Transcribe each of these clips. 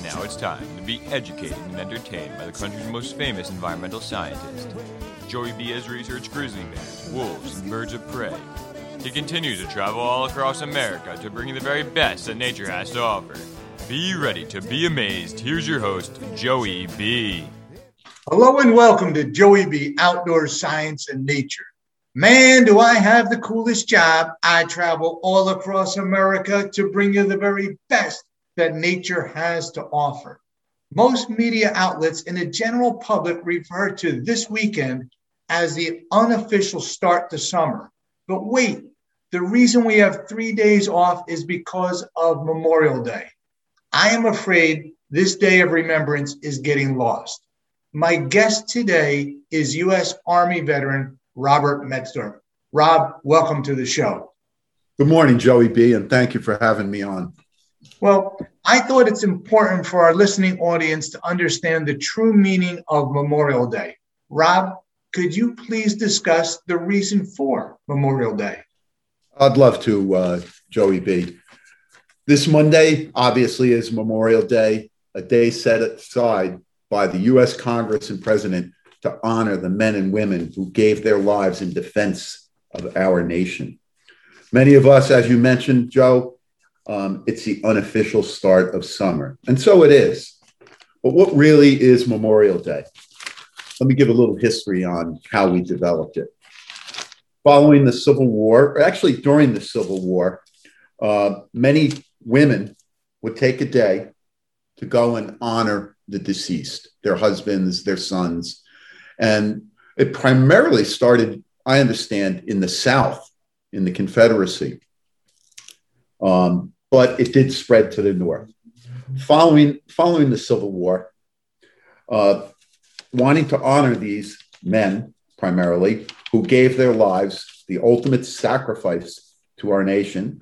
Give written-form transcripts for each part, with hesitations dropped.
Now it's time to be educated and entertained by the country's most famous environmental scientist. Joey B has researched grizzly bears, wolves, and birds of prey. He continues to travel all across America to bring you the very best that nature has to offer. Be ready to be amazed. Here's your host, Joey B. Hello and welcome to Joey B. Outdoor Science and Nature. Man, do I have the coolest job. I travel all across America to bring you the very best that nature has to offer. Most media outlets and the general public refer to this weekend as the unofficial start to summer. But wait, the reason we have 3 days off is because of Memorial Day. I am afraid this day of remembrance is getting lost. My guest today is U.S. Army veteran Robert Metzdorf. Rob, welcome to the show. Good morning, Joey B., and thank you for having me on. Well, I thought it's important for our listening audience to understand the true meaning of Memorial Day. Rob, could you please discuss the reason for Memorial Day? I'd love to, Joey B. This Monday, obviously, is Memorial Day, a day set aside by the U.S. Congress and President to honor the men and women who gave their lives in defense of our nation. Many of us, as you mentioned, Joe, it's the unofficial start of summer. And so it is. But what really is Memorial Day? Let me give a little history on how we developed it. Following the Civil War, or actually during the Civil War, many women would take a day to go and honor the deceased, their husbands, their sons. And it primarily started, I understand, in the South, in the Confederacy. But it did spread to the North. Following the Civil War, wanting to honor these men, primarily, who gave their lives, the ultimate sacrifice to our nation,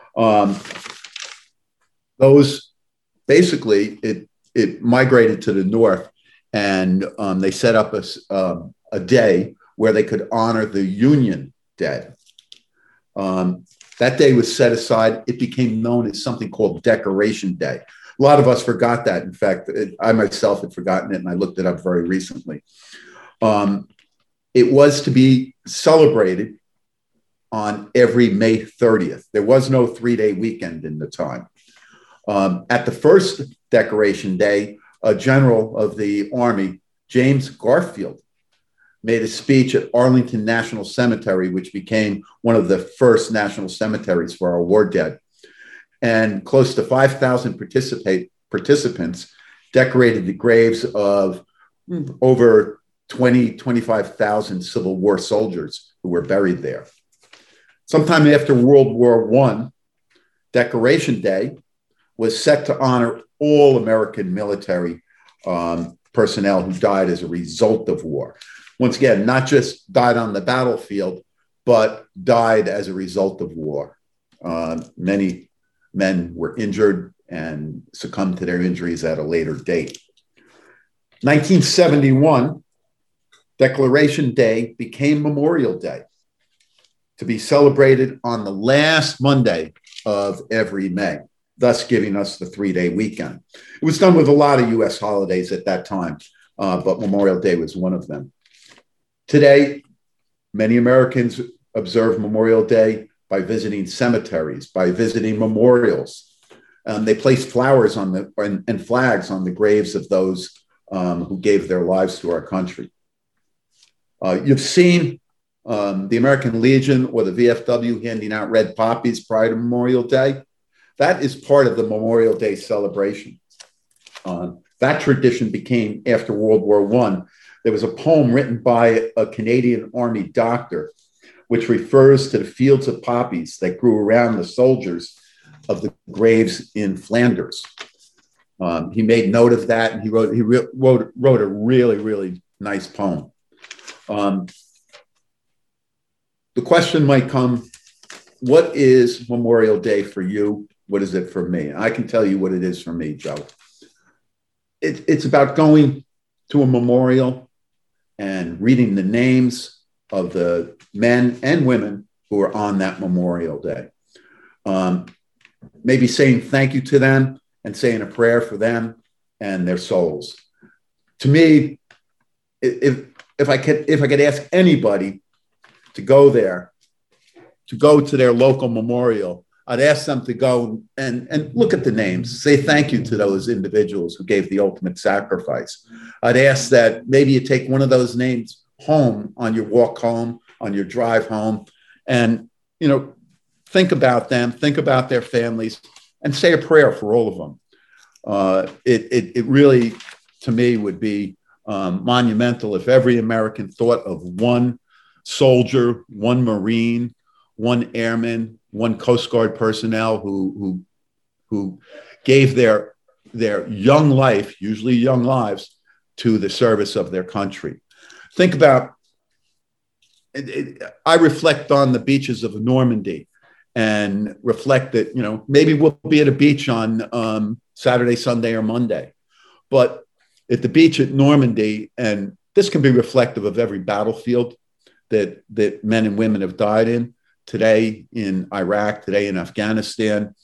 those basically, it migrated to the North, and they set up a day where they could honor the Union dead. That day was set aside. It became known as something called Decoration Day. A lot of us forgot that. In fact, I myself had forgotten it, and I looked it up very recently. It was to be celebrated on every May 30th. There was no 3-day weekend in the time. At the first Decoration Day, a general of the Army, James Garfield, made a speech at Arlington National Cemetery, which became one of the first national cemeteries for our war dead. And close to 5,000 participants decorated the graves of over 25,000 Civil War soldiers who were buried there. Sometime after World War I, Decoration Day was set to honor all American military personnel who died as a result of war. Once again, not just died on the battlefield, but died as a result of war. Many men were injured and succumbed to their injuries at a later date. 1971, Declaration Day became Memorial Day, to be celebrated on the last Monday of every May, thus giving us the 3-day weekend. It was done with a lot of U.S. holidays at that time, but Memorial Day was one of them. Today, many Americans observe Memorial Day by visiting cemeteries, by visiting memorials. They place flowers and flags on the graves of those who gave their lives to our country. You've seen the American Legion or the VFW handing out red poppies prior to Memorial Day. That is part of the Memorial Day celebration. That tradition became, after World War I, there was a poem written by a Canadian Army doctor, which refers to the fields of poppies that grew around the soldiers of the graves in Flanders. He made note of that, and he wrote a really, really nice poem. The question might come, what is Memorial Day for you? What is it for me? I can tell you what it is for me, Joe. It's about going to a memorial and reading the names of the men and women who are on that Memorial Day. Maybe saying thank you to them and saying a prayer for them and their souls. To me, if I could ask anybody to go there, to go to their local memorial, I'd ask them to go and look at the names, say thank you to those individuals who gave the ultimate sacrifice. I'd ask that maybe you take one of those names home on your walk home, on your drive home, and, you know, think about them, think about their families, and say a prayer for all of them. It really, to me, would be monumental if every American thought of one soldier, one Marine, one airman, one Coast Guard personnel who gave their young life, usually young lives, to the service of their country. Think about, I reflect on the beaches of Normandy and reflect that, you know, maybe we'll be at a beach on Saturday, Sunday, or Monday, but at the beach at Normandy, and this can be reflective of every battlefield that men and women have died in, today in Iraq, today in Afghanistan.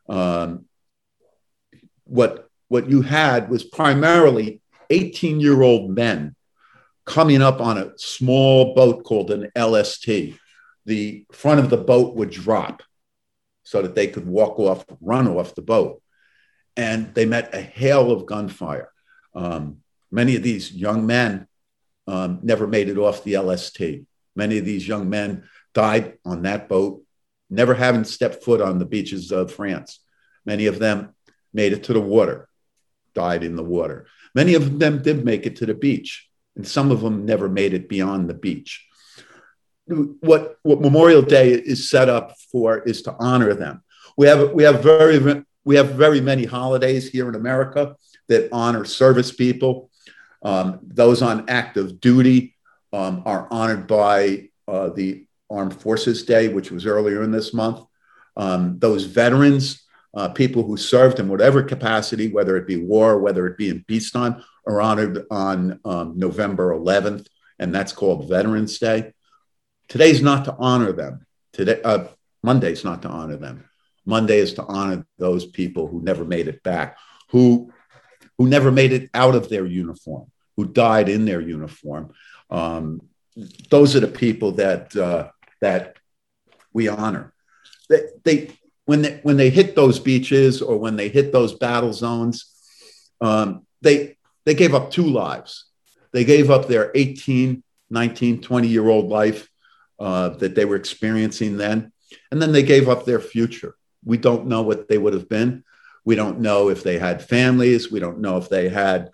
What you had was primarily 18-year-old men coming up on a small boat called an LST. The front of the boat would drop so that they could run off the boat. And they met a hail of gunfire. Many of these young men never made it off the LST. Many of these young men died on that boat, never having stepped foot on the beaches of France. Many of them made it to the water, died in the water. Many of them did make it to the beach, and some of them never made it beyond the beach. What Memorial Day is set up for is to honor them. We have very many holidays here in America that honor service people. Those on active duty are honored by the Armed Forces Day, which was earlier in this month. Those veterans, people who served in whatever capacity, whether it be war, whether it be in peacetime, are honored on November 11th, and that's called Veterans Day. Today's not to honor them. Monday's not to honor them. Monday is to honor those people who never made it back, who never made it out of their uniform, who died in their uniform. Those are the people that we honor. When they hit those beaches or when they hit those battle zones, they gave up two lives. They gave up their 18, 19, 20-year-old life that they were experiencing then. And then they gave up their future. We don't know what they would have been. We don't know if they had families. We don't know if they had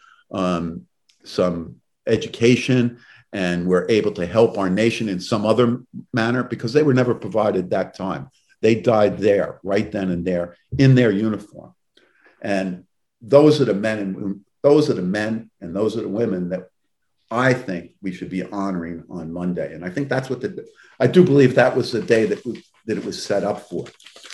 some education and were able to help our nation in some other manner, because they were never provided that time. They died there, right then and there, in their uniform. And those are the men and those are the women that I think we should be honoring on Monday. And I think that's what I do believe that was the day that it was set up for.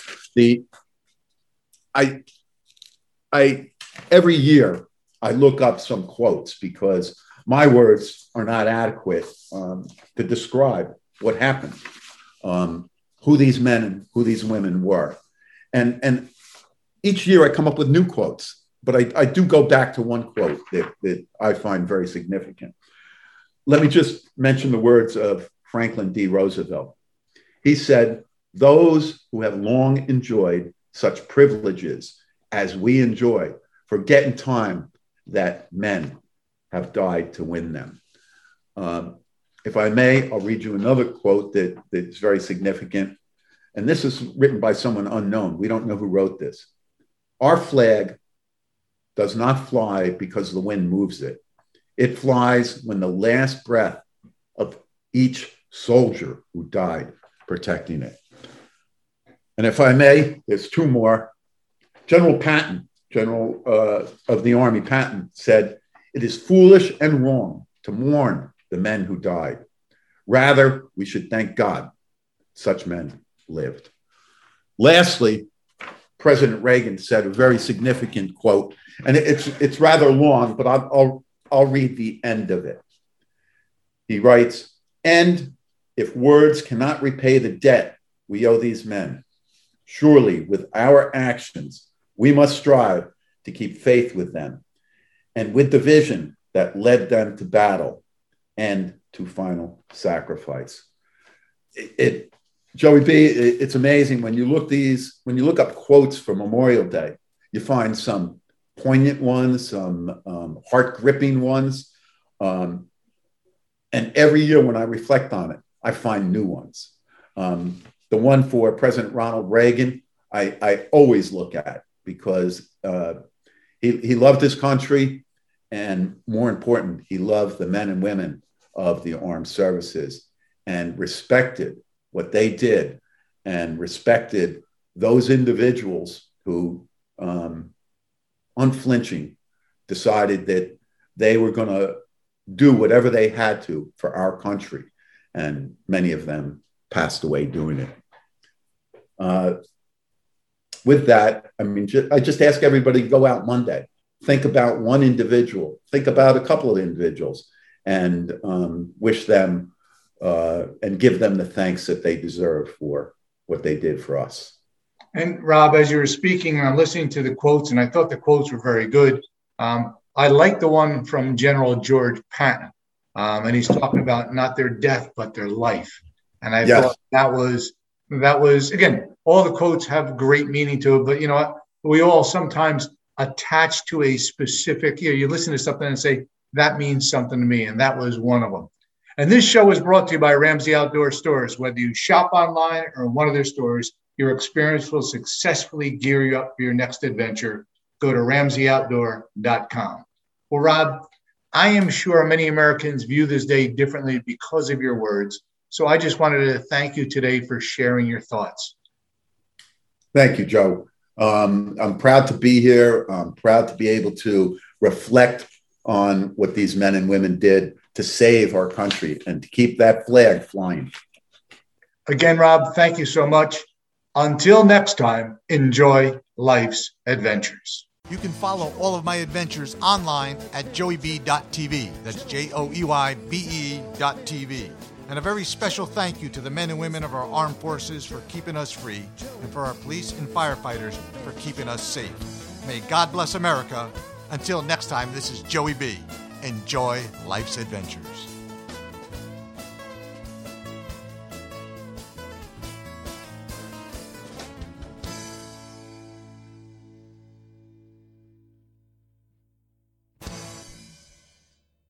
Every year I look up some quotes because my words are not adequate to describe what happened, who these men and who these women were. And each year I come up with new quotes, but I do go back to one quote that I find very significant. Let me just mention the words of Franklin D. Roosevelt. He said, "Those who have long enjoyed such privileges as we enjoy forget in time that men have died to win them." If I may, I'll read you another quote that's very significant. And this is written by someone unknown. We don't know who wrote this. "Our flag does not fly because the wind moves it. It flies when the last breath of each soldier who died protecting it." And if I may, there's two more. General Patton, General of the Army, Patton, said, "It is foolish and wrong to mourn the men who died. Rather, we should thank God such men lived." Lastly, President Reagan said a very significant quote, and it's rather long, but I'll read the end of it. He writes, "And if words cannot repay the debt we owe these men, surely with our actions, we must strive to keep faith with them and with the vision that led them to battle and to final sacrifice. Joey B, it's amazing when you look up quotes for Memorial Day, you find some poignant ones, some heart-gripping ones. And every year when I reflect on it, I find new ones. The one for President Ronald Reagan, I always look at because he loved his country, and more important, he loved the men and women of the armed services and respected what they did and respected those individuals who unflinching decided that they were going to do whatever they had to for our country. And many of them passed away doing it. With that, I just ask everybody to go out Monday, think about one individual, think about a couple of individuals, and wish them and give them the thanks that they deserve for what they did for us. And Rob, as you were speaking, I'm listening to the quotes, and I thought the quotes were very good. I like the one from General George Patton, and he's talking about not their death, but their life. And I thought that was, again, all the quotes have great meaning to it, but you know what? We all sometimes attach to a specific, you listen to something and say, that means something to me. And that was one of them. And this show is brought to you by Ramsey Outdoor Stores. Whether you shop online or in one of their stores, your experience will successfully gear you up for your next adventure. Go to RamseyOutdoor.com. Well, Rob, I am sure many Americans view this day differently because of your words. So I just wanted to thank you today for sharing your thoughts. Thank you, Joe. I'm proud to be here. I'm proud to be able to reflect on what these men and women did to save our country and to keep that flag flying. Again, Rob, thank you so much. Until next time, enjoy life's adventures. You can follow all of my adventures online at joeyb.tv. That's JOEYBE.tv. And a very special thank you to the men and women of our armed forces for keeping us free, and for our police and firefighters for keeping us safe. May God bless America. Until next time, this is Joey B. Enjoy life's adventures.